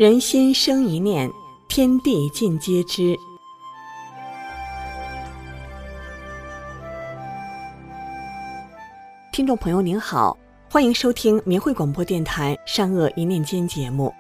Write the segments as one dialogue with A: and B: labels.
A: 人心生一念，天地尽皆知。听众朋友您好，欢迎收听明慧广播电台善恶一念间节目。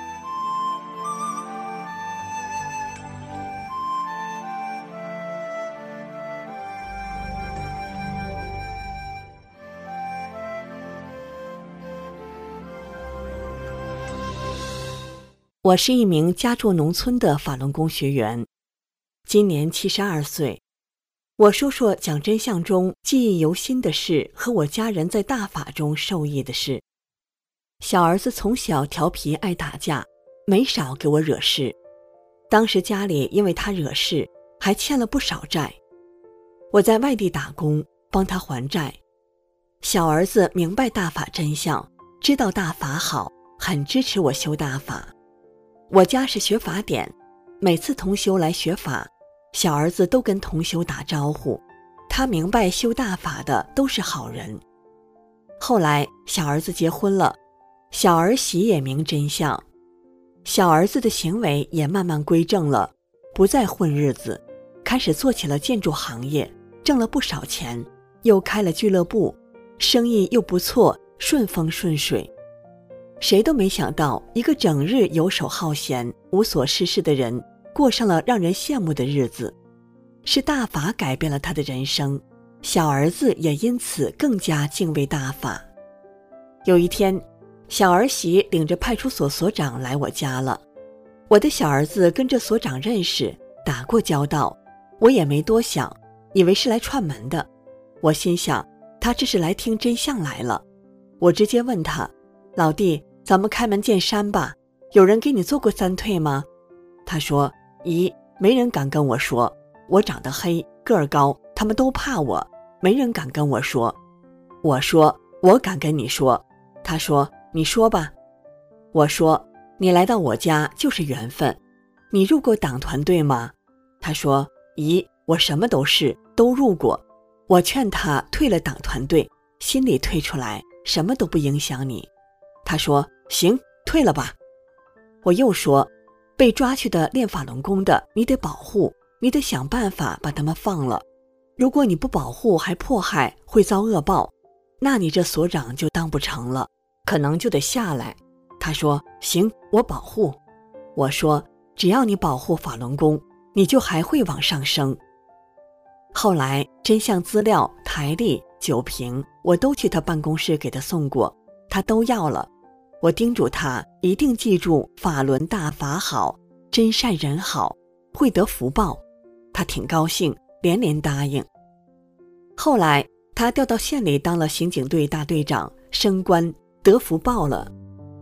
A: 我是一名家住农村的法轮功学员，今年72岁。我说说讲真相中记忆犹新的事和我家人在大法中受益的事。小儿子从小调皮爱打架，没少给我惹事。当时家里因为他惹事，还欠了不少债。我在外地打工，帮他还债。小儿子明白大法真相，知道大法好，很支持我修大法。我家是学法典，每次同修来学法，小儿子都跟同修打招呼，他明白修大法的都是好人。后来小儿子结婚了，小儿媳也明真相，小儿子的行为也慢慢归正了，不再混日子，开始做起了建筑行业，挣了不少钱，又开了俱乐部，生意又不错，顺风顺水。谁都没想到，一个整日游手好闲、无所事事的人，过上了让人羡慕的日子。是大法改变了他的人生，小儿子也因此更加敬畏大法。有一天，小儿媳领着派出所所长来我家了。我的小儿子跟着所长认识，打过交道，我也没多想，以为是来串门的。我心想，他这是来听真相来了。我直接问他，老弟，咱们开门见山吧，有人给你做过三退吗？他说，姨，没人敢跟我说，我长得黑，个儿高，他们都怕我，没人敢跟我说。我说，我敢跟你说。他说，你说吧。我说，你来到我家就是缘分。你入过党团队吗？他说，姨，我什么都是，都入过。我劝他退了党团队，心里退出来，什么都不影响你。他说，行，退了吧。我又说，被抓去的练法轮功的，你得保护，你得想办法把他们放了。如果你不保护还迫害，会遭恶报，那你这所长就当不成了，可能就得下来。他说，行，我保护。我说，只要你保护法轮功，你就还会往上升。后来真相资料、台历、酒瓶，我都去他办公室给他送过，他都要了。我叮嘱他一定记住法轮大法好，真善人好，会得福报。他挺高兴，连连答应。后来他调到县里当了刑警队大队长，升官得福报了。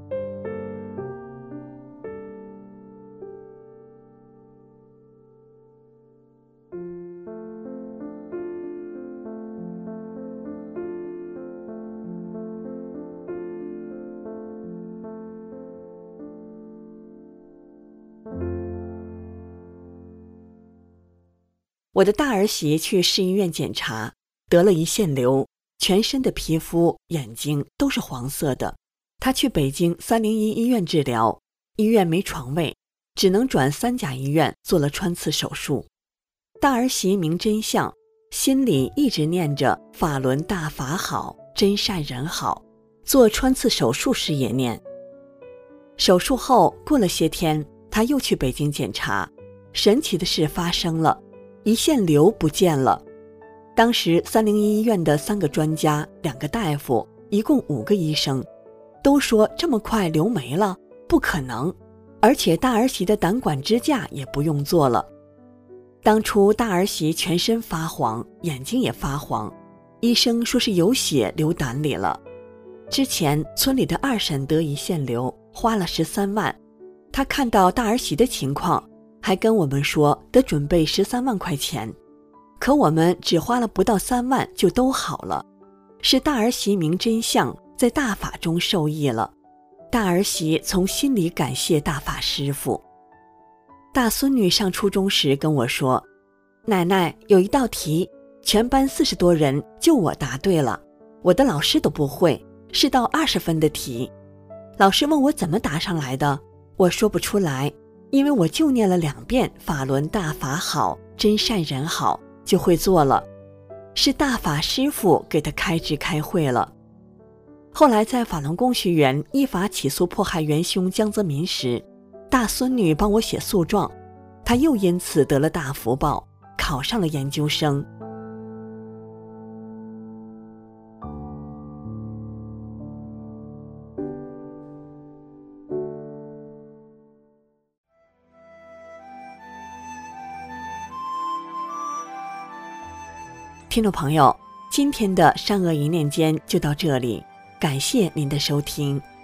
A: 我的大儿媳去市医院检查，得了胰腺瘤，全身的皮肤、眼睛都是黄色的。她去北京301医院治疗，医院没床位，只能转3甲医院做了穿刺手术。大儿媳明真相，心里一直念着法轮大法好，真善人好，做穿刺手术时也念。手术后过了些天，她又去北京检查，神奇的事发生了，胰腺瘤不见了。当时301医院的3个专家、2个大夫，一共5个医生，都说这么快瘤没了，不可能，而且大儿媳的胆管支架也不用做了。当初大儿媳全身发黄，眼睛也发黄，医生说是有血流胆里了。之前村里的2婶得胰腺瘤，花了13万，她看到大儿媳的情况，还跟我们说得准备13万块钱，可我们只花了不到3万就都好了。是大儿媳明真相，在大法中受益了。大儿媳从心里感谢大法师父。大孙女上初中时跟我说，奶奶，有一道题，全班40多人，就我答对了，我的老师都不会，是道20分的题。老师问我怎么答上来的， 我说不出来，因为我就念了2遍法轮大法好，真善人好，就会做了。是大法师父给他开智开会了。后来在法轮功学员依法起诉迫害元凶江泽民时，大孙女帮我写诉状，他又因此得了大福报，考上了研究生。听众朋友，今天的善恶一念间就到这里，感谢您的收听。